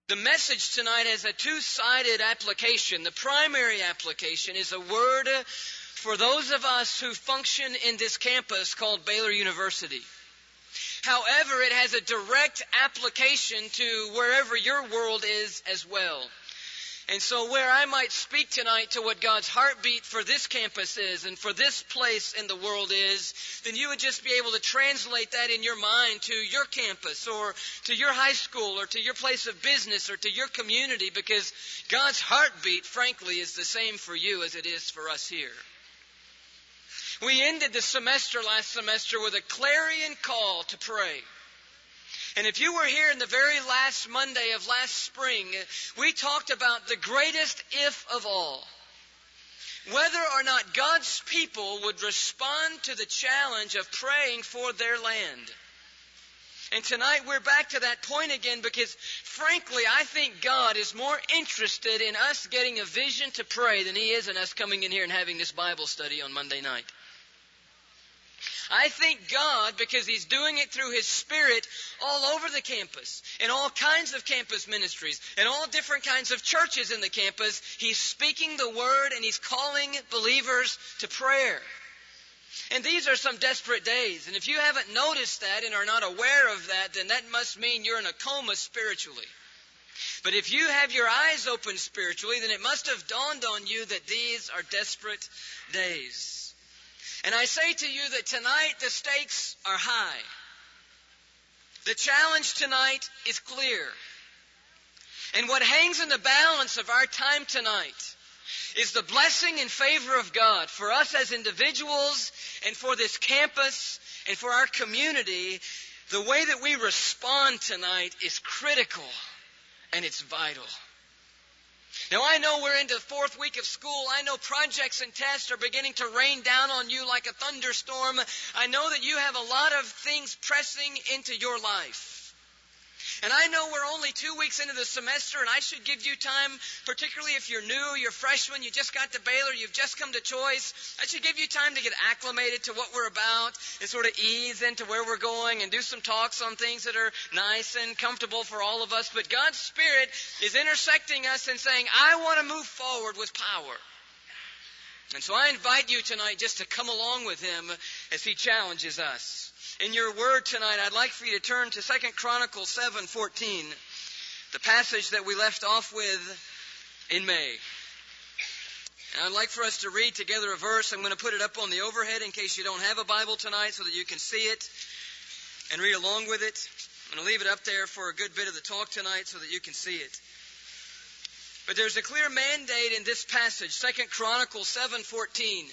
The message tonight has a two-sided application. The primary application is a word for those of us who function in this campus called Baylor University. However, it has a direct application to wherever your world is as well. And so where I might speak tonight to what God's heartbeat for this campus is and for this place in the world is, then you would just be able to translate that in your mind to your campus or to your high school or to your place of business or to your community, because God's heartbeat, frankly, is the same for you as it is for us here. We ended the semester last semester with a clarion call to pray. And if you were here in the very last Monday of last spring, we talked about the greatest if of all. Whether or not God's people would respond to the challenge of praying for their land. And tonight we're back to that point again because, frankly, I think God is more interested in us getting a vision to pray than He is in us coming in here and having this Bible study on Monday night. I thank God because He's doing it through His Spirit all over the campus, in all kinds of campus ministries, in all different kinds of churches in the campus. He's speaking the Word and He's calling believers to prayer. And these are some desperate days. And if you haven't noticed that and are not aware of that, then that must mean you're in a coma spiritually. But if you have your eyes open spiritually, then it must have dawned on you that these are desperate days. And I say to you that tonight the stakes are high. The challenge tonight is clear. And what hangs in the balance of our time tonight is the blessing and favor of God for us as individuals and for this campus and for our community. The way that we respond tonight is critical and it's vital. Now, I know we're into the fourth week of school. I know projects and tests are beginning to rain down on you like a thunderstorm. I know that you have a lot of things pressing into your life. And I know we're only 2 weeks into the semester, and I should give you time, particularly if you're new, you're freshman, you just got to Baylor, you've just come to Choice. I should give you time to get acclimated to what we're about and sort of ease into where we're going and do some talks on things that are nice and comfortable for all of us. But God's Spirit is intersecting us and saying, I want to move forward with power. And so I invite you tonight just to come along with Him as He challenges us. In your word tonight, I'd like for you to turn to 2 Chronicles 7:14, the passage that we left off with in May. And I'd like for us to read together a verse. I'm going to put it up on the overhead in case you don't have a Bible tonight so that you can see it and read along with it. I'm going to leave it up there for a good bit of the talk tonight so that you can see it. But there's a clear mandate in this passage, 2 Chronicles 7:14.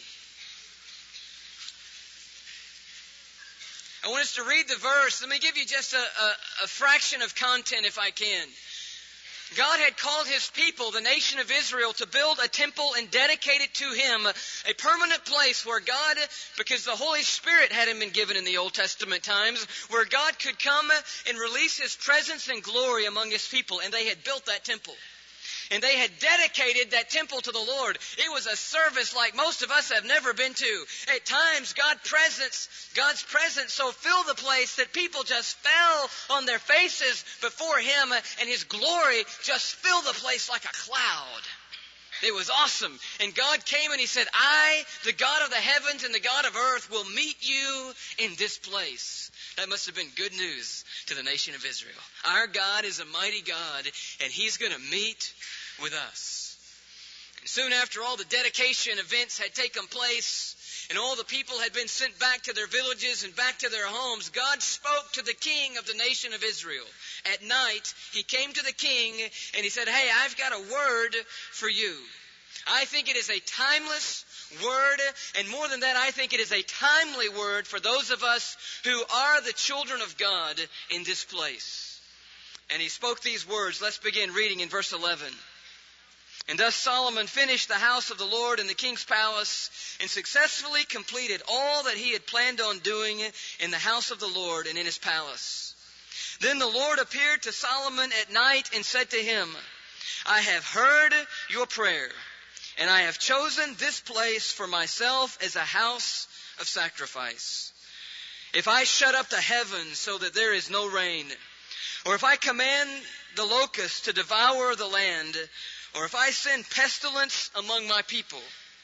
I want us to read the verse. Let me give you just a fraction of content if I can. God had called His people, the nation of Israel, to build a temple and dedicate it to Him, a permanent place where God, because the Holy Spirit hadn't been given in the Old Testament times, where God could come and release His presence and glory among His people. And they had built that temple. And they had dedicated that temple to the Lord. It was a service like most of us have never been to. At times, God's presence so filled the place that people just fell on their faces before Him, and His glory just filled the place like a cloud. It was awesome. And God came and He said, I, the God of the heavens and the God of earth, will meet you in this place. That must have been good news to the nation of Israel. Our God is a mighty God, and He's going to meet with us. And soon after all the dedication events had taken place and all the people had been sent back to their villages and back to their homes, God spoke to the king of the nation of Israel. At night, He came to the king and He said, hey, I've got a word for you. I think it is a timeless word, and more than that, I think it is a timely word for those of us who are the children of God in this place. And He spoke these words. Let's begin reading in verse 11. And thus Solomon finished the house of the Lord in the king's palace and successfully completed all that he had planned on doing in the house of the Lord and in his palace. Then the Lord appeared to Solomon at night and said to him, I have heard your prayer, and I have chosen this place for myself as a house of sacrifice. If I shut up the heavens so that there is no rain, or if I command the locusts to devour the land, or if I send pestilence among my people,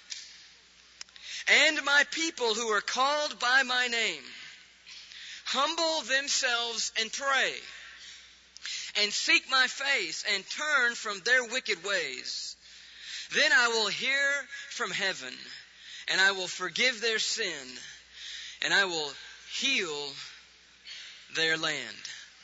and my people who are called by my name humble themselves and pray, and seek my face, and turn from their wicked ways, then I will hear from heaven, and I will forgive their sin, and I will heal their land.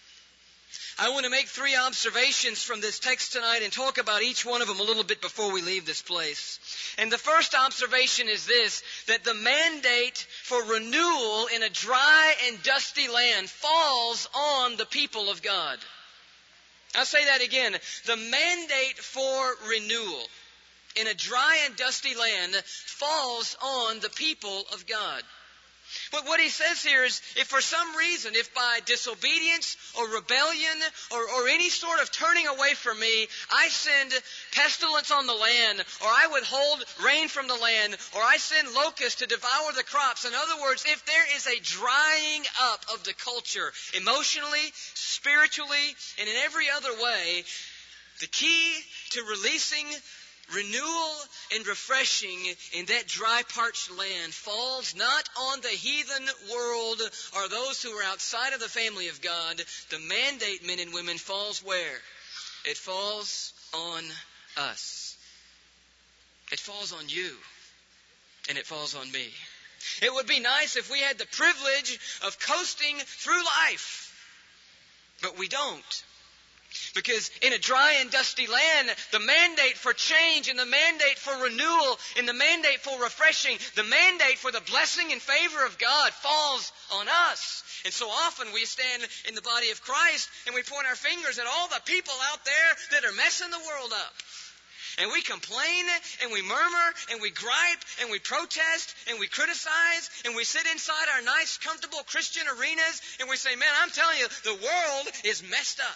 I want to make 3 observations from this text tonight and talk about each one of them a little bit before we leave this place. And the first observation is this, that the mandate for renewal in a dry and dusty land falls on the people of God. I'll say that again. The mandate for renewal in a dry and dusty land falls on the people of God. But what he says here is, if for some reason, if by disobedience or rebellion or any sort of turning away from me, I send pestilence on the land, or I withhold rain from the land, or I send locusts to devour the crops. In other words, if there is a drying up of the culture, emotionally, spiritually, and in every other way, the key to releasing renewal and refreshing in that dry, parched land falls not on the heathen world or those who are outside of the family of God. The mandate, men and women, falls where? It falls on us. It falls on you. And it falls on me. It would be nice if we had the privilege of coasting through life. But we don't. Because in a dry and dusty land, the mandate for change and the mandate for renewal and the mandate for refreshing, the mandate for the blessing and favor of God falls on us. And so often we stand in the body of Christ and we point our fingers at all the people out there that are messing the world up. And we complain and we murmur and we gripe and we protest and we criticize and we sit inside our nice, comfortable Christian arenas and we say, man, I'm telling you, the world is messed up.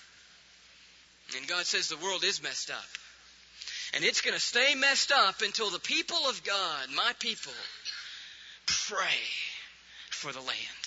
And God says the world is messed up. And it's going to stay messed up until the people of God, my people, pray for the land.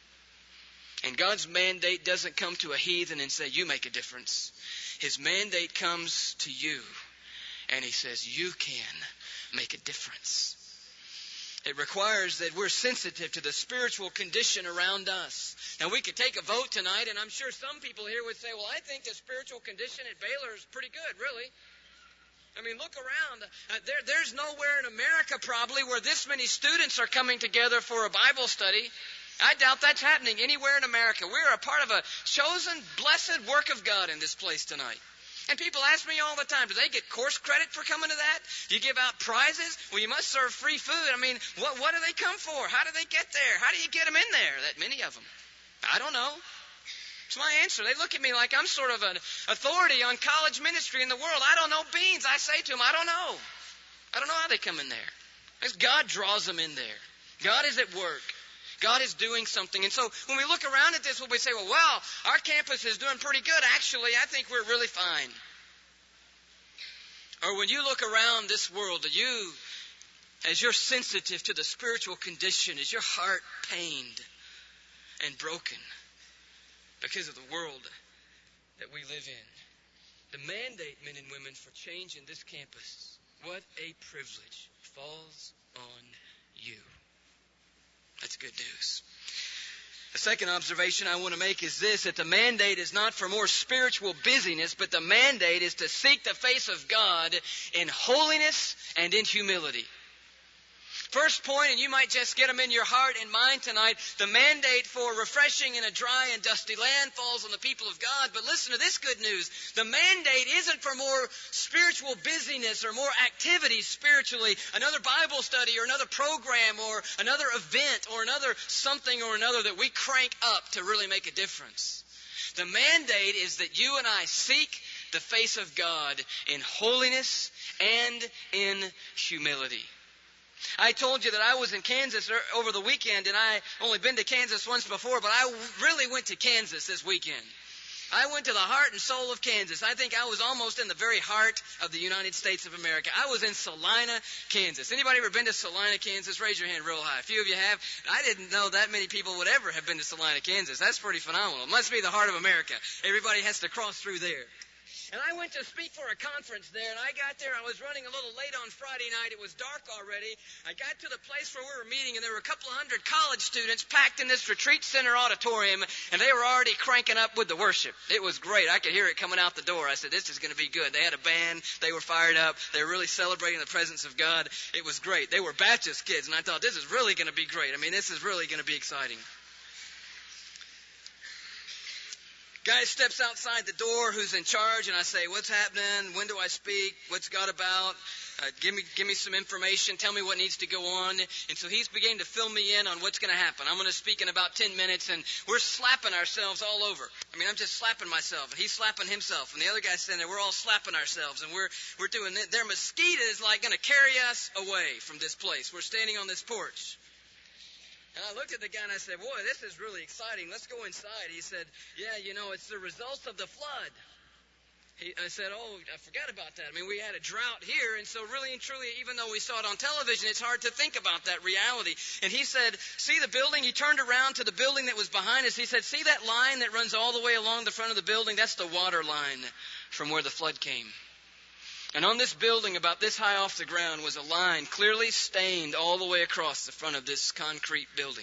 And God's mandate doesn't come to a heathen and say, you make a difference. His mandate comes to you. And he says, you can make a difference. It requires that we're sensitive to the spiritual condition around us. Now, we could take a vote tonight, and I'm sure some people here would say, well, I think the spiritual condition at Baylor is pretty good, really. I mean, look around. There's nowhere in America probably where this many students are coming together for a Bible study. I doubt that's happening anywhere in America. We're a part of a chosen, blessed work of God in this place tonight. And people ask me all the time, do they get course credit for coming to that? Do you give out prizes? Well, you must serve free food. I mean, what do they come for? How do they get there? How do you get them in there, that many of them? I don't know. It's my answer. They look at me like I'm sort of an authority on college ministry in the world. I don't know beans. I say to them, I don't know. I don't know how they come in there. Because God draws them in there. God is at work. God is doing something. And so when we look around at this, we say, well, our campus is doing pretty good. Actually, I think we're really fine. Or when you look around this world, as you're sensitive to the spiritual condition, is your heart pained and broken because of the world that we live in? The mandate, men and women, for change in this campus, what a privilege, falls on you. That's good news. The second observation I want to make is this, that the mandate is not for more spiritual busyness, but the mandate is to seek the face of God in holiness and in humility. First point, and you might just get them in your heart and mind tonight, the mandate for refreshing in a dry and dusty land falls on the people of God. But listen to this good news. The mandate isn't for more spiritual busyness or more activity spiritually, another Bible study or another program or another event or another something or another that we crank up to really make a difference. The mandate is that you and I seek the face of God in holiness and in humility. I told you that I was in Kansas over the weekend, and I only been to Kansas once before, but I really went to Kansas this weekend. I went to the heart and soul of Kansas. I think I was almost in the very heart of the United States of America. I was in Salina, Kansas. Anybody ever been to Salina, Kansas? Raise your hand real high. A few of you have. I didn't know that many people would ever have been to Salina, Kansas. That's pretty phenomenal. It must be the heart of America. Everybody has to cross through there. And I went to speak for a conference there, and I got there. I was running a little late on Friday night. It was dark already. I got to the place where we were meeting, and there were a couple of hundred college students packed in this retreat center auditorium, and they were already cranking up with the worship. It was great. I could hear it coming out the door. I said, this is going to be good. They had a band. They were fired up. They were really celebrating the presence of God. It was great. They were Baptist kids, and I thought, this is really going to be great. I mean, this is really going to be exciting. Guy steps outside the door who's in charge, and I say, what's happening? When do I speak? What's God about? Give me some information. Tell me what needs to go on. And so he's beginning to fill me in on what's going to happen. I'm going to speak in about 10 minutes, and we're slapping ourselves all over. I mean, I'm just slapping myself, and he's slapping himself, and the other guy's standing there. We're all slapping ourselves, and we're doing it. Their mosquito is like going to carry us away from this place. We're standing on this porch. And I looked at the guy and I said, boy, this is really exciting. Let's go inside. He said, yeah, it's the results of the flood. I said, oh, I forgot about that. I mean, we had a drought here, and so really and truly, even though we saw it on television, it's hard to think about that reality. And he said, see the building? He turned around to the building that was behind us. He said, see that line that runs all the way along the front of the building? That's the water line from where the flood came. And on this building, about this high off the ground, was a line clearly stained all the way across the front of this concrete building.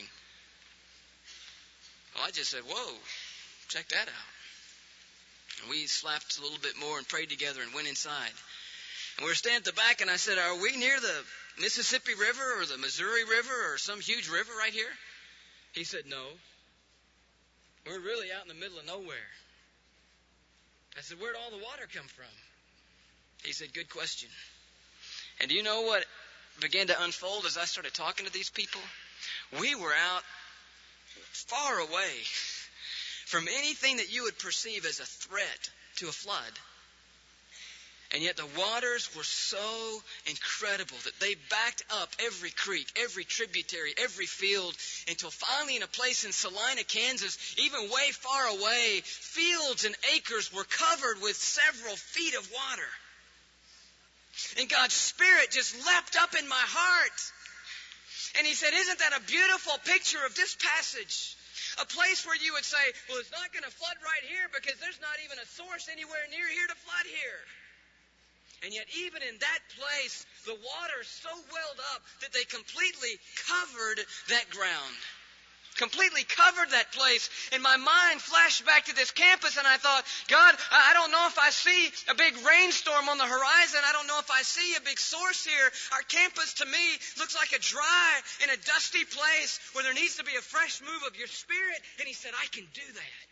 Well, I just said, whoa, check that out. And we slapped a little bit more and prayed together and went inside. And we were standing at the back, and I said, are we near the Mississippi River or the Missouri River or some huge river right here? He said, no. We're really out in the middle of nowhere. I said, where'd all the water come from? He said, good question. And do you know what began to unfold as I started talking to these people? We were out far away from anything that you would perceive as a threat to a flood. And yet the waters were so incredible that they backed up every creek, every tributary, every field, until finally in a place in Salina, Kansas, even way far away, fields and acres were covered with several feet of water. And God's Spirit just leapt up in my heart. And he said, isn't that a beautiful picture of this passage? A place where you would say, well, it's not going to flood right here because there's not even a source anywhere near here to flood here. And yet even in that place, the water so welled up that they completely covered that ground. Completely covered that place. And my mind flashed back to this campus, and I thought, God, I don't know if I see a big rainstorm on the horizon. I don't know if I see a big source here. Our campus, to me, looks like a dry and a dusty place where there needs to be a fresh move of your Spirit. And he said, I can do that.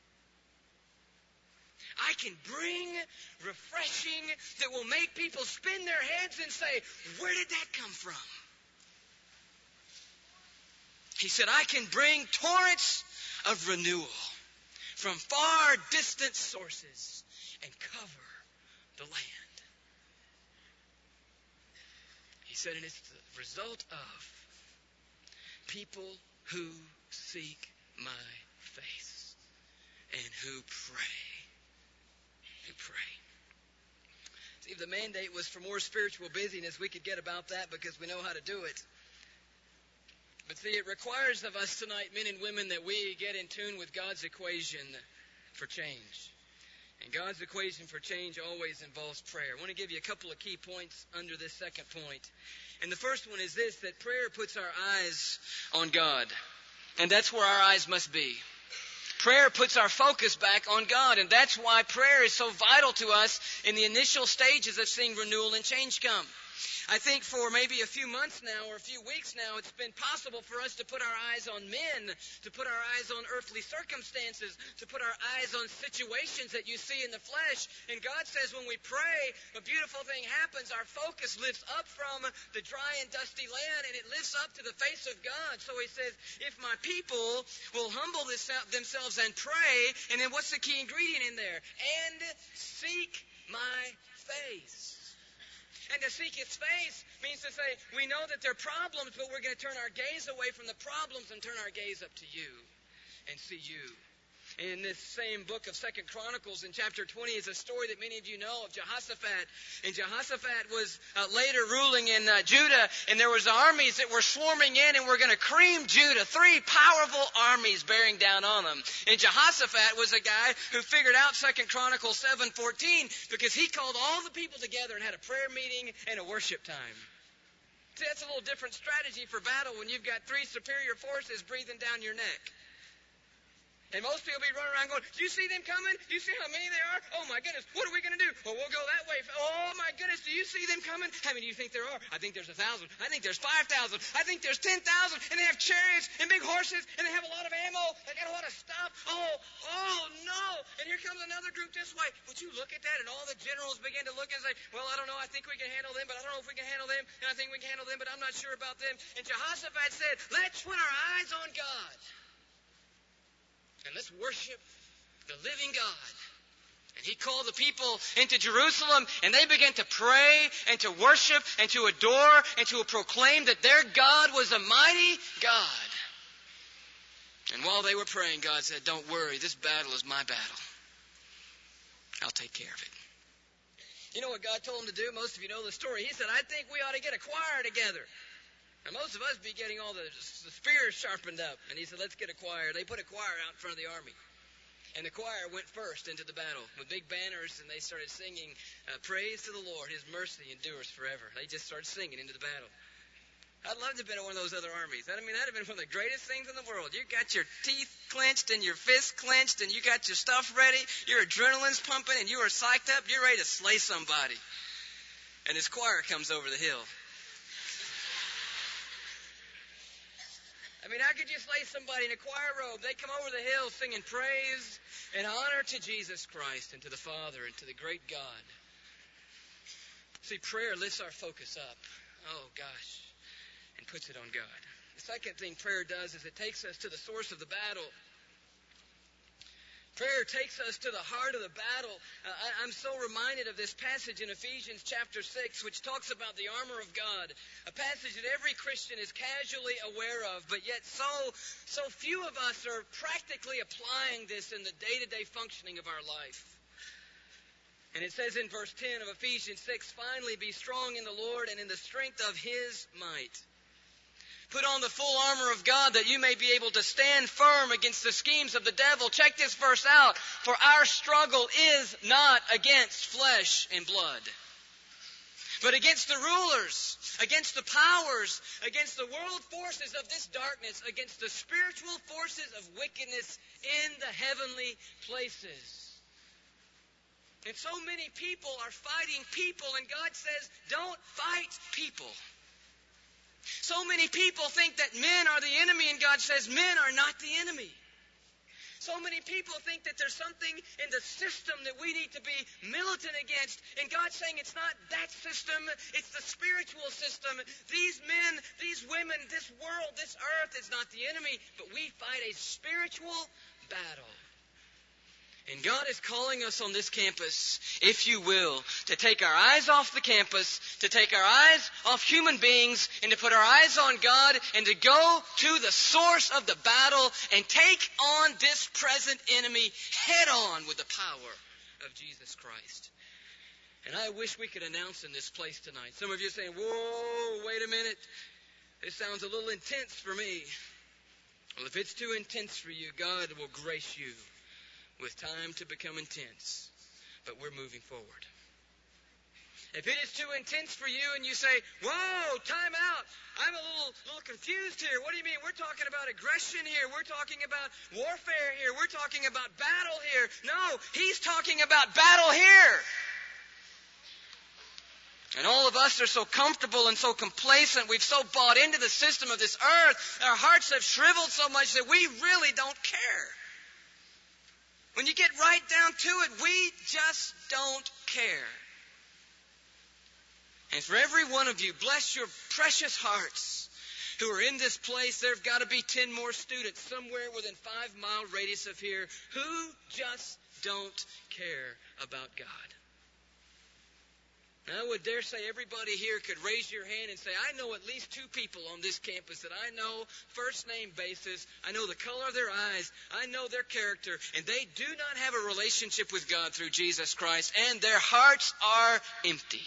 I can bring refreshing that will make people spin their heads and say, where did that come from? He said, I can bring torrents of renewal from far distant sources and cover the land. He said, and it's the result of people who seek my face and who pray. Who pray. See, if the mandate was for more spiritual busyness, we could get about that because we know how to do it. But see, it requires of us tonight, men and women, that we get in tune with God's equation for change. And God's equation for change always involves prayer. I want to give you a couple of key points under this second point. And the first one is this, that prayer puts our eyes on God. And that's where our eyes must be. Prayer puts our focus back on God. And that's why prayer is so vital to us in the initial stages of seeing renewal and change come. I think for maybe a few months now or a few weeks now, it's been possible for us to put our eyes on men, to put our eyes on earthly circumstances, to put our eyes on situations that you see in the flesh. And God says when we pray, a beautiful thing happens. Our focus lifts up from the dry and dusty land, and it lifts up to the face of God. So he says, if my people will humble themselves and pray, and then what's the key ingredient in there? And seek my face. And to seek his face means to say, we know that there are problems, but we're going to turn our gaze away from the problems and turn our gaze up to you and see you. In this same book of 2 Chronicles in chapter 20 is a story that many of you know of Jehoshaphat. And Jehoshaphat was later ruling in Judah, and there was armies that were swarming in and were going to cream Judah. 3 powerful armies bearing down on them. And Jehoshaphat was a guy who figured out 2 Chronicles 7:14 because he called all the people together and had a prayer meeting and a worship time. See, that's a little different strategy for battle when you've got 3 superior forces breathing down your neck. And most people will be running around going, do you see them coming? Do you see how many there are? Oh, my goodness. What are we going to do? Well, we'll go that way. Oh, my goodness. Do you see them coming? How many do you think there are? I think there's 1,000. I think there's 5,000. I think there's 10,000. And they have chariots and big horses. And they have a lot of ammo. They got a lot of stuff. Oh, no. And here comes another group this way. Would you look at that? And all the generals begin to look and say, well, I don't know. I think we can handle them, but I don't know if we can handle them. And I think we can handle them, but I'm not sure about them. And Jehoshaphat said, let's put our eyes on God. And let's worship the living God. And he called the people into Jerusalem, and they began to pray and to worship and to adore and to proclaim that their God was a mighty God. And while they were praying, God said, don't worry, this battle is my battle. I'll take care of it. You know what God told him to do? Most of you know the story. He said, I think we ought to get a choir together. Now, most of us be getting all the spears sharpened up. And he said, let's get a choir. They put a choir out in front of the army. And the choir went first into the battle with big banners, and they started singing, praise to the Lord, his mercy endures forever. They just started singing into the battle. I'd love to have been in one of those other armies. I mean, that would have been one of the greatest things in the world. You got your teeth clenched and your fists clenched, and you got your stuff ready. Your adrenaline's pumping, and you are psyched up. You're ready to slay somebody. And this choir comes over the hill. I mean, how could you slay somebody in a choir robe? They come over the hill singing praise and honor to Jesus Christ and to the Father and to the great God. See, prayer lifts our focus up. Oh, gosh. And puts it on God. The second thing prayer does is it takes us to the source of the battle. Prayer takes us to the heart of the battle. I'm so reminded of this passage in Ephesians chapter 6, which talks about the armor of God, a passage that every Christian is casually aware of, but yet so few of us are practically applying this in the day-to-day functioning of our life. And it says in verse 10 of Ephesians 6, finally be strong in the Lord and in the strength of his might. Put on the full armor of God that you may be able to stand firm against the schemes of the devil. Check this verse out. For our struggle is not against flesh and blood, but against the rulers, against the powers, against the world forces of this darkness, against the spiritual forces of wickedness in the heavenly places. And so many people are fighting people, and God says, don't fight people. So many people think that men are the enemy, and God says men are not the enemy. So many people think that there's something in the system that we need to be militant against, and God's saying it's not that system, it's the spiritual system. These men, these women, this world, this earth is not the enemy, but we fight a spiritual battle. And God is calling us on this campus, if you will, to take our eyes off the campus, to take our eyes off human beings, and to put our eyes on God, and to go to the source of the battle and take on this present enemy head on with the power of Jesus Christ. And I wish we could announce in this place tonight. Some of you are saying, whoa, wait a minute. This sounds a little intense for me. Well, if it's too intense for you, God will grace you with time to become intense, but we're moving forward. If it is too intense for you and you say, whoa, time out, I'm a little confused here. What do you mean? We're talking about aggression here. We're talking about warfare here. We're talking about battle here. No, he's talking about battle here. And all of us are so comfortable and so complacent. We've so bought into the system of this earth. Our hearts have shriveled so much that we really don't care. When you get right down to it, we just don't care. And for every one of you, bless your precious hearts who are in this place. There have got to be 10 more students somewhere within 5-mile radius of here who just don't care about God. And I would dare say everybody here could raise your hand and say, I know at least 2 people on this campus that I know first name basis. I know the color of their eyes. I know their character. And they do not have a relationship with God through Jesus Christ. And their hearts are empty.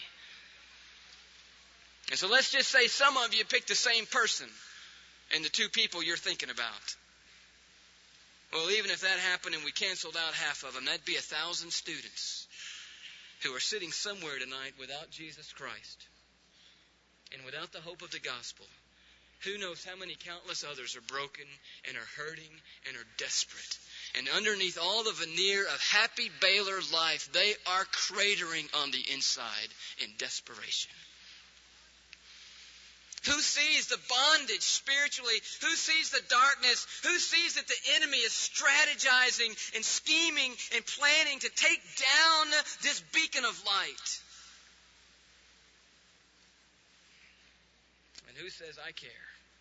And so let's just say some of you picked the same person and the 2 people you're thinking about. Well, even if that happened and we canceled out half of them, that'd be 1,000 students who are sitting somewhere tonight without Jesus Christ and without the hope of the gospel. Who knows how many countless others are broken and are hurting and are desperate. And underneath all the veneer of happy Baylor life, they are cratering on the inside in desperation. Who sees the bondage spiritually? Who sees the darkness? Who sees that the enemy is strategizing and scheming and planning to take down this beacon of light? And who says, I care?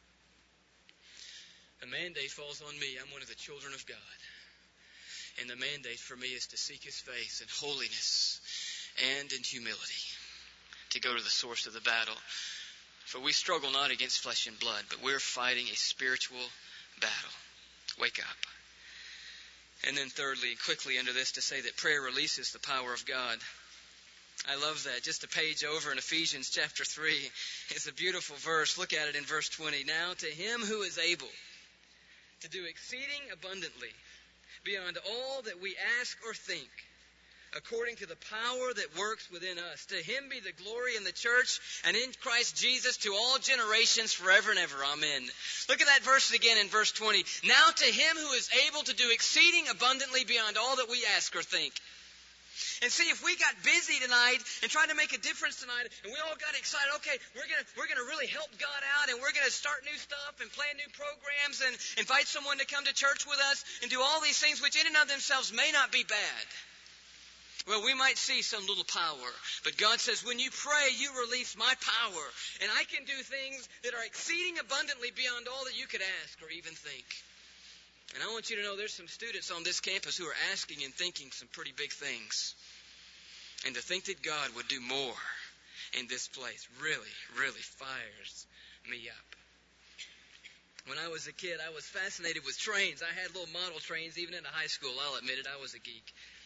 The mandate falls on me. I'm one of the children of God. And the mandate for me is to seek His face in holiness and in humility, to go to the source of the battle. For we struggle not against flesh and blood, but we're fighting a spiritual battle. Wake up. And then thirdly, quickly under this, to say that prayer releases the power of God. I love that. Just a page over in Ephesians chapter 3. It's a beautiful verse. Look at it in verse 20. Now to Him who is able to do exceeding abundantly beyond all that we ask or think, according to the power that works within us. To Him be the glory in the church and in Christ Jesus to all generations forever and ever. Amen. Look at that verse again in verse 20. Now to Him who is able to do exceeding abundantly beyond all that we ask or think. And see, if we got busy tonight and tried to make a difference tonight, and we all got excited, okay, we're gonna really help God out, and we're gonna start new stuff and plan new programs and invite someone to come to church with us and do all these things which in and of themselves may not be bad. Well, we might see some little power, but God says, when you pray, you release my power, and I can do things that are exceeding abundantly beyond all that you could ask or even think. And I want you to know there's some students on this campus who are asking and thinking some pretty big things. And to think that God would do more in this place really, really fires me up. When I was a kid, I was fascinated with trains. I had little model trains even into high school. I'll admit it, I was a geek.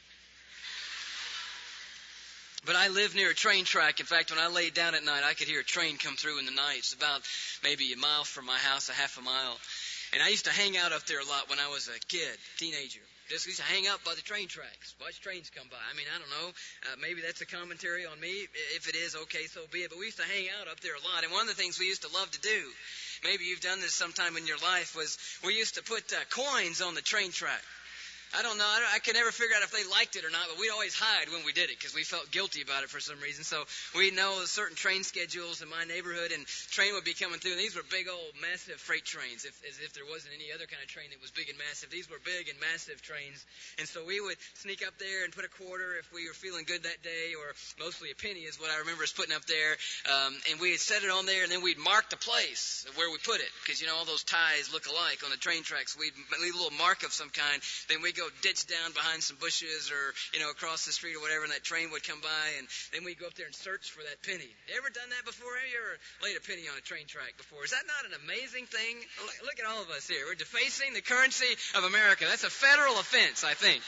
But I lived near a train track. In fact, when I laid down at night, I could hear a train come through in the night. It's about maybe a mile from my house, a half a mile. And I used to hang out up there a lot when I was a kid, teenager. Just used to hang out by the train tracks, watch trains come by. I mean, I don't know. Maybe that's a commentary on me. If it is, okay, so be it. But we used to hang out up there a lot. And one of the things we used to love to do, maybe you've done this sometime in your life, was we used to put coins on the train track. I don't know. I could never figure out if they liked it or not, but we'd always hide when we did it because we felt guilty about it for some reason. So we know certain train schedules in my neighborhood, and train would be coming through. And these were big old massive freight trains, as if there wasn't any other kind of train that was big and massive. These were big and massive trains. And so we would sneak up there and put a quarter if we were feeling good that day, or mostly a penny is what I remember us putting up there. And we'd set it on there, and then we'd mark the place where we put it because, you know, all those ties look alike on the train tracks. We'd leave a little mark of some kind. Then we'd go ditch down behind some bushes or, you know, across the street or whatever, and that train would come by, and then we'd go up there and search for that penny. You ever done that before? Have you ever laid a penny on a train track before? Is that not an amazing thing? Look at all of us here. We're defacing the currency of America. That's a federal offense, I think.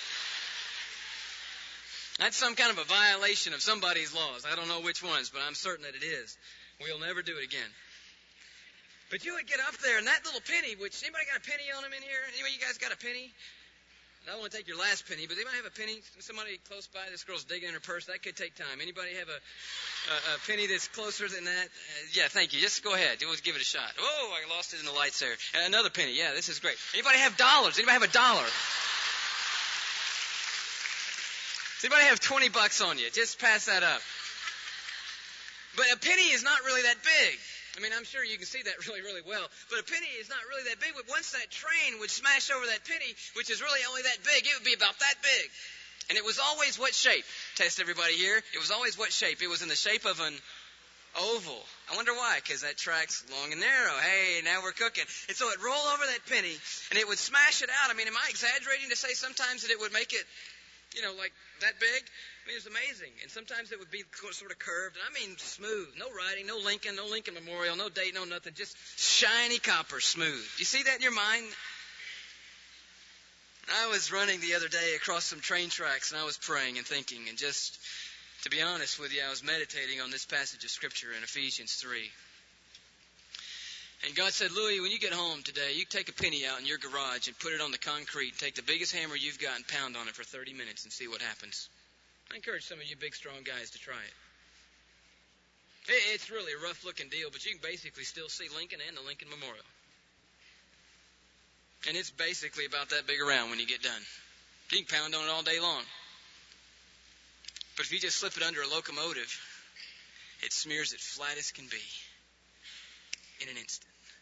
That's some kind of a violation of somebody's laws. I don't know which ones, but I'm certain that it is. We'll never do it again. But you would get up there, and that little penny, which, anybody got a penny on them in here? Anybody, you guys got a penny? I don't want to take your last penny, but anybody have a penny? Somebody close by? This girl's digging in her purse. That could take time. Anybody have a penny that's closer than that? Yeah, thank you. Just go ahead. We'll give it a shot. Oh, I lost it in the lights there. Another penny. Yeah, this is great. Anybody have dollars? Anybody have a dollar? Does anybody have $20 on you? Just pass that up. But a penny is not really that big. I mean, I'm sure you can see that really, really well. But a penny is not really that big. But once that train would smash over that penny, which is really only that big, it would be about that big. And it was always what shape? Test everybody here. It was always what shape? It was in the shape of an oval. I wonder why, because that track's long and narrow. Hey, now we're cooking. And so it'd roll over that penny, and it would smash it out. I mean, am I exaggerating to say sometimes that it would make it Like that big. I mean, it was amazing. And sometimes it would be sort of curved. And I mean, smooth. No writing, no Lincoln Memorial, no date, no nothing. Just shiny copper, smooth. You see that in your mind? I was running the other day across some train tracks, and I was praying and thinking. And just to be honest with you, I was meditating on this passage of Scripture in Ephesians 3. And God said, Louis, when you get home today, you take a penny out in your garage and put it on the concrete. Take the biggest hammer you've got and pound on it for 30 minutes and see what happens. I encourage some of you big, strong guys to try it. It's really a rough-looking deal, but you can basically still see Lincoln and the Lincoln Memorial. And it's basically about that big around when you get done. You can pound on it all day long. But if you just slip it under a locomotive, it smears it flat as can be in an instant.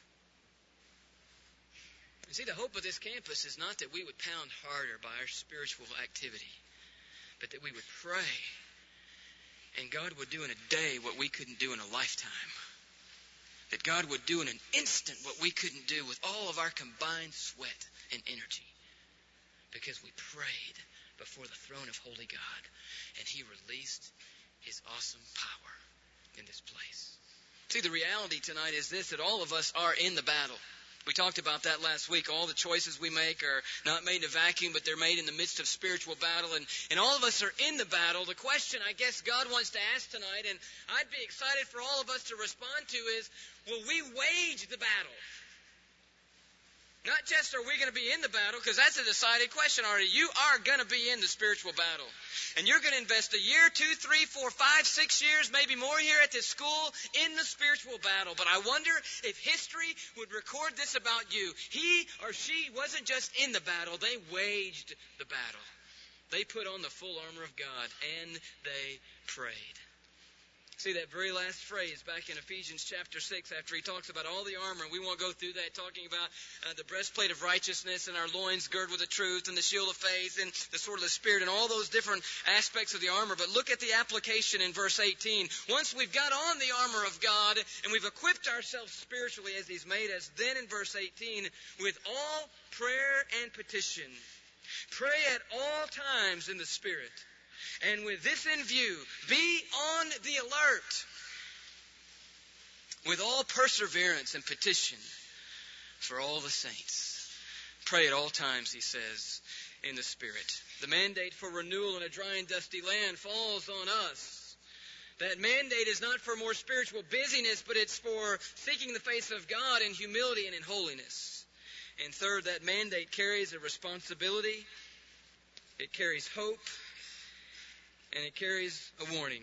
You see, the hope of this campus is not that we would pound harder by our spiritual activity, but that we would pray, and God would do in a day what we couldn't do in a lifetime. That God would do in an instant what we couldn't do with all of our combined sweat and energy. Because we prayed before the throne of Holy God, and He released His awesome power in this place. See, the reality tonight is this, that all of us are in the battle. We talked about that last week. All the choices we make are not made in a vacuum, but they're made in the midst of spiritual battle. And all of us are in the battle. The question I guess God wants to ask tonight, and I'd be excited for all of us to respond to, is, will we wage the battle? Not just are we going to be in the battle, because that's a decided question already. You are going to be in the spiritual battle. And you're going to invest a year, 2, 3, 4, 5, 6 years, maybe more here at this school in the spiritual battle. But I wonder if history would record this about you. He or she wasn't just in the battle, they waged the battle. They put on the full armor of God, and they prayed. See that very last phrase back in Ephesians chapter 6 after he talks about all the armor, and we won't go through that, talking about the breastplate of righteousness and our loins girded with the truth and the shield of faith and the sword of the Spirit and all those different aspects of the armor. But look at the application in verse 18. Once we've got on the armor of God and we've equipped ourselves spiritually as He's made us, then in verse 18, with all prayer and petition, pray at all times in the Spirit. And with this in view, be on the alert with all perseverance and petition for all the saints. Pray at all times, he says, in the Spirit. The mandate for renewal in a dry and dusty land falls on us. That mandate is not for more spiritual busyness, but it's for seeking the face of God in humility and in holiness. And third, that mandate carries a responsibility. It carries hope. And it carries a warning.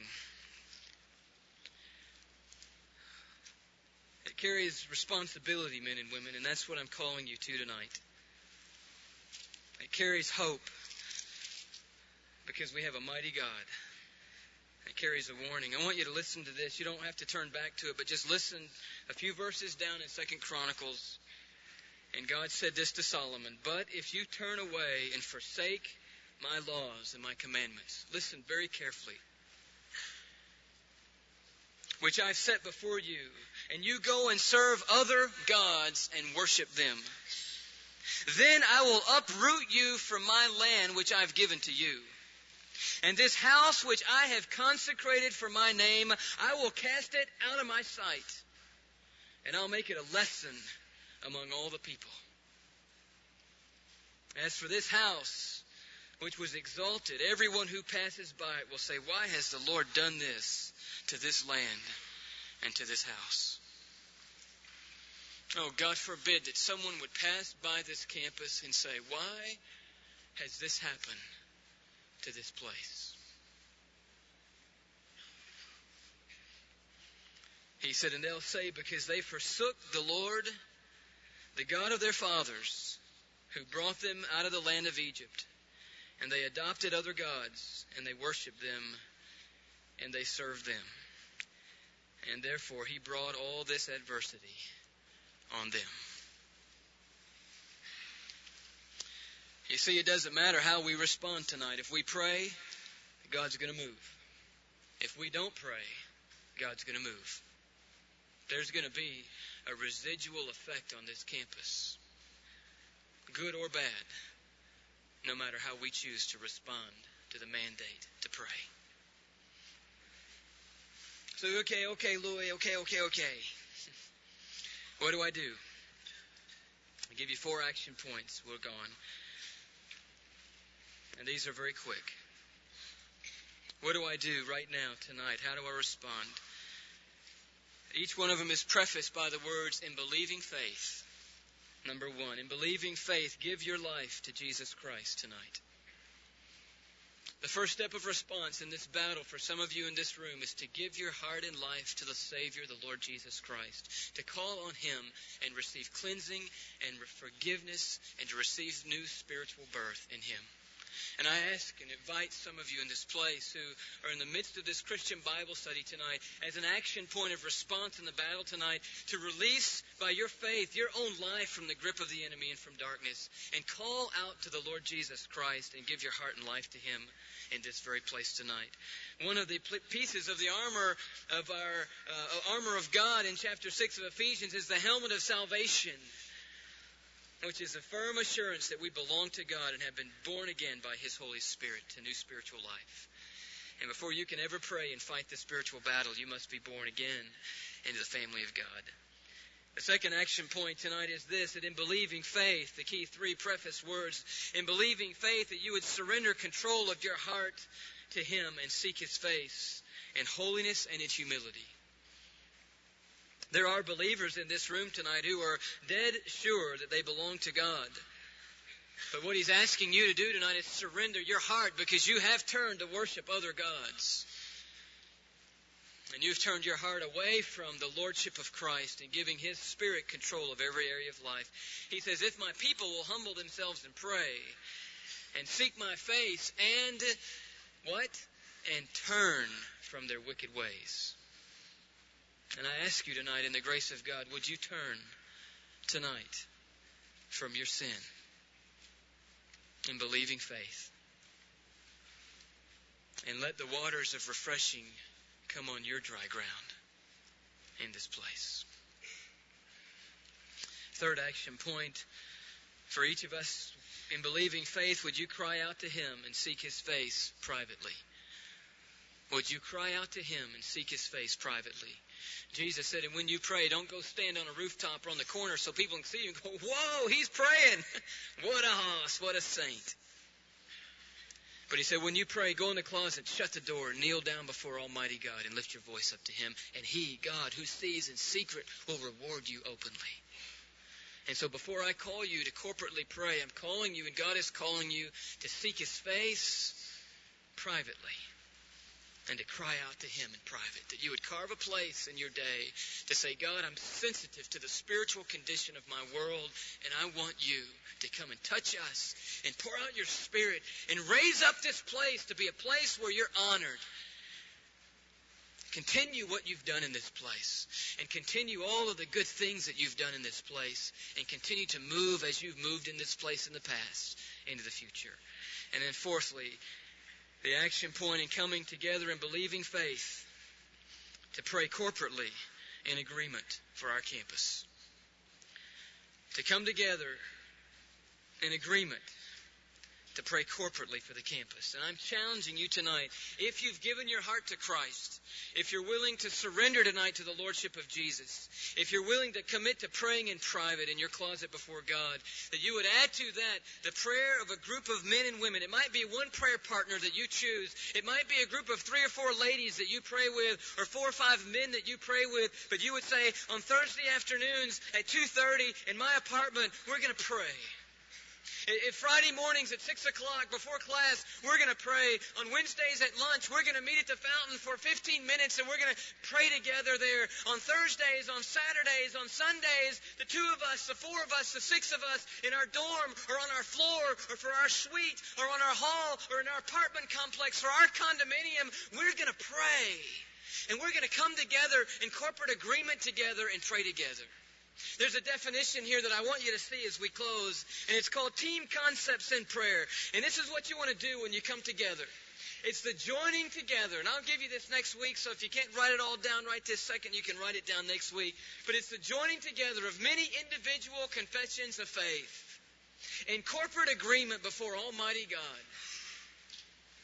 It carries responsibility, men and women, and that's what I'm calling you to tonight. It carries hope because we have a mighty God. It carries a warning. I want you to listen to this. You don't have to turn back to it, but just listen a few verses down in 2 Chronicles. And God said this to Solomon, "But if you turn away and forsake my laws and my commandments," listen very carefully, "which I've set before you, and you go and serve other gods and worship them, then I will uproot you from my land which I've given to you. And this house which I have consecrated for my name, I will cast it out of my sight, and I'll make it a lesson among all the people. As for this house which was exalted, everyone who passes by it will say, why has the Lord done this to this land and to this house?" Oh, God forbid that someone would pass by this campus and say, why has this happened to this place? He said, and they'll say, because they forsook the Lord, the God of their fathers, who brought them out of the land of Egypt. And they adopted other gods, and they worshiped them, and they served them. And therefore he brought all this adversity on them. You see, it doesn't matter how we respond tonight. If we pray, God's going to move. If we don't pray, God's going to move. There's going to be a residual effect on this campus, good or bad, no matter how we choose to respond to the mandate to pray. So, okay, Louis, okay. What do I do? I'll give you 4 action points. We're gone. And these are very quick. What do I do right now, tonight? How do I respond? Each one of them is prefaced by the words, in believing faith. Number 1, in believing faith, give your life to Jesus Christ tonight. The first step of response in this battle for some of you in this room is to give your heart and life to the Savior, the Lord Jesus Christ, to call on Him and receive cleansing and forgiveness and to receive new spiritual birth in Him. And I ask and invite some of you in this place who are in the midst of this Christian Bible study tonight as an action point of response in the battle tonight to release by your faith your own life from the grip of the enemy and from darkness and call out to the Lord Jesus Christ and give your heart and life to Him in this very place tonight. One of the pieces of the armor of our armor of God in chapter 6 of Ephesians is the helmet of salvation, which is a firm assurance that we belong to God and have been born again by His Holy Spirit to new spiritual life. And before you can ever pray and fight the spiritual battle, you must be born again into the family of God. The second action point tonight is this, that in believing faith, the key 3 preface words, in believing faith that you would surrender control of your heart to Him and seek His face in holiness and in humility. There are believers in this room tonight who are dead sure that they belong to God. But what He's asking you to do tonight is surrender your heart because you have turned to worship other gods. And you've turned your heart away from the Lordship of Christ and giving His Spirit control of every area of life. He says, if my people will humble themselves and pray and seek my face and what? And turn from their wicked ways. And I ask you tonight, in the grace of God, would you turn tonight from your sin in believing faith? And let the waters of refreshing come on your dry ground in this place. Third action point for each of us, in believing faith, would you cry out to Him and seek His face privately? Would you cry out to Him and seek His face privately? Jesus said, and when you pray, don't go stand on a rooftop or on the corner so people can see you and go, whoa, he's praying. What a hoss, what a saint. But He said, when you pray, go in the closet, shut the door, kneel down before Almighty God and lift your voice up to Him. And He, God, who sees in secret, will reward you openly. And so before I call you to corporately pray, I'm calling you, and God is calling you to seek His face privately. And to cry out to Him in private, that you would carve a place in your day to say, God, I'm sensitive to the spiritual condition of my world, and I want you to come and touch us and pour out your Spirit and raise up this place to be a place where you're honored. Continue what you've done in this place, and continue all of the good things that you've done in this place, and continue to move as you've moved in this place in the past into the future. And then fourthly, the action point in coming together and believing faith to pray corporately in agreement for our campus. To come together in agreement to pray corporately for the campus. And I'm challenging you tonight, if you've given your heart to Christ, if you're willing to surrender tonight to the Lordship of Jesus, if you're willing to commit to praying in private in your closet before God, that you would add to that the prayer of a group of men and women. It might be one prayer partner that you choose. It might be a group of 3 or 4 ladies that you pray with, or 4 or 5 men that you pray with. But you would say, on Thursday afternoons at 2:30 in my apartment, we're going to pray. If Friday mornings at 6 o'clock before class, we're going to pray. On Wednesdays at lunch, we're going to meet at the fountain for 15 minutes and we're going to pray together there. On Thursdays, on Saturdays, on Sundays, the 2 of us, the 4 of us, the 6 of us in our dorm or on our floor or for our suite or on our hall or in our apartment complex or our condominium, we're going to pray. And we're going to come together in corporate agreement together and pray together. There's a definition here that I want you to see as we close, and it's called Team Concepts in Prayer. And this is what you want to do when you come together. It's the joining together, and I'll give you this next week, so if you can't write it all down right this second, you can write it down next week. But it's the joining together of many individual confessions of faith in corporate agreement before Almighty God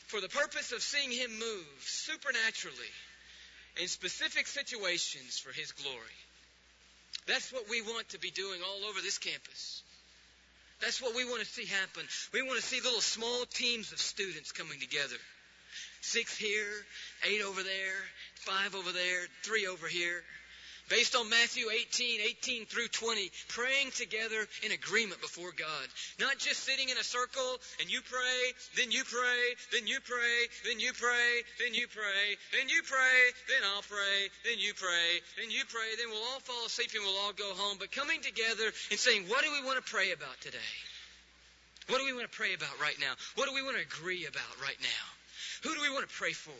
for the purpose of seeing Him move supernaturally in specific situations for His glory. That's what we want to be doing all over this campus. That's what we want to see happen. We want to see little small teams of students coming together. 6 here, 8 over there, 5 over there, 3 over here. Based on Matthew 18 through 20, praying together in agreement before God. Not just sitting in a circle and you pray, then you pray, then you pray, then you pray, then you pray, then you pray, then I'll pray, then you pray, then you pray, then we'll all fall asleep and we'll all go home. But coming together and saying, what do we want to pray about today? What do we want to pray about right now? What do we want to agree about right now? Who do we want to pray for?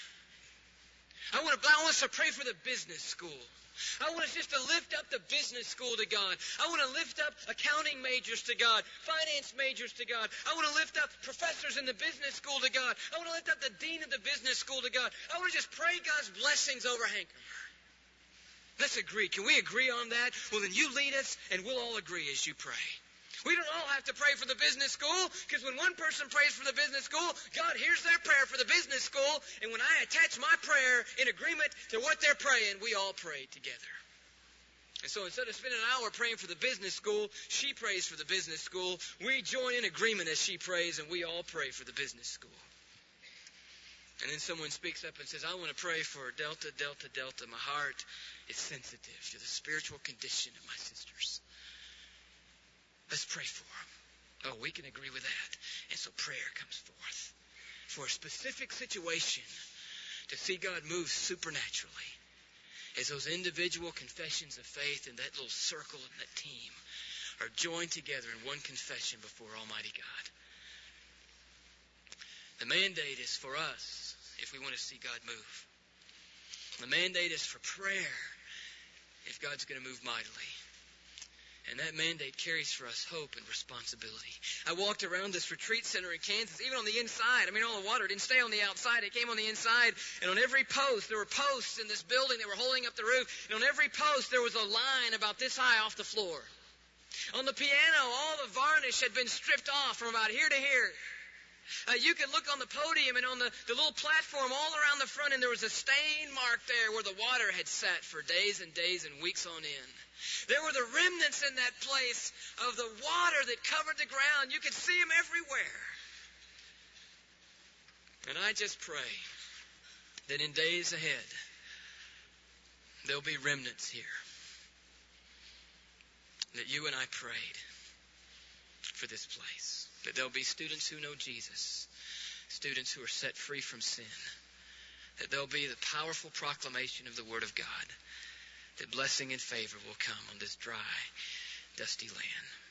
I want us to pray for the business school. I want us just to lift up the business school to God. I want to lift up accounting majors to God, finance majors to God. I want to lift up professors in the business school to God. I want to lift up the dean of the business school to God. I want to just pray God's blessings over Hancomer. Let's agree. Can we agree on that? Well, then you lead us, and we'll all agree as you pray. We don't all have to pray for the business school, because when one person prays for the business school, God hears their prayer for the business school, and when I attach my prayer in agreement to what they're praying, we all pray together. And so instead of spending an hour praying for the business school, she prays for the business school. We join in agreement as she prays, and we all pray for the business school. And then someone speaks up and says, I want to pray for Delta, Delta, Delta. My heart is sensitive to the spiritual condition of my sisters. Let's pray for them. Oh, we can agree with that. And so prayer comes forth for a specific situation to see God move supernaturally as those individual confessions of faith in that little circle and that team are joined together in one confession before Almighty God. The mandate is for us if we want to see God move. The mandate is for prayer if God's going to move mightily. And that mandate carries for us hope and responsibility. I walked around this retreat center in Kansas, even on the inside. I mean, all the water didn't stay on the outside. It came on the inside. And on every post, there were posts in this building that were holding up the roof. And on every post, there was a line about this high off the floor. On the piano, all the varnish had been stripped off from about here to here. You could look on the podium and on the little platform all around the front, and there was a stain mark there where the water had sat for days and days and weeks on end. There were the remnants in that place of the water that covered the ground. You could see them everywhere. And I just pray that in days ahead, there'll be remnants here. That you and I prayed for this place. That there'll be students who know Jesus. Students who are set free from sin. That there'll be the powerful proclamation of the Word of God. That blessing and favor will come on this dry, dusty land.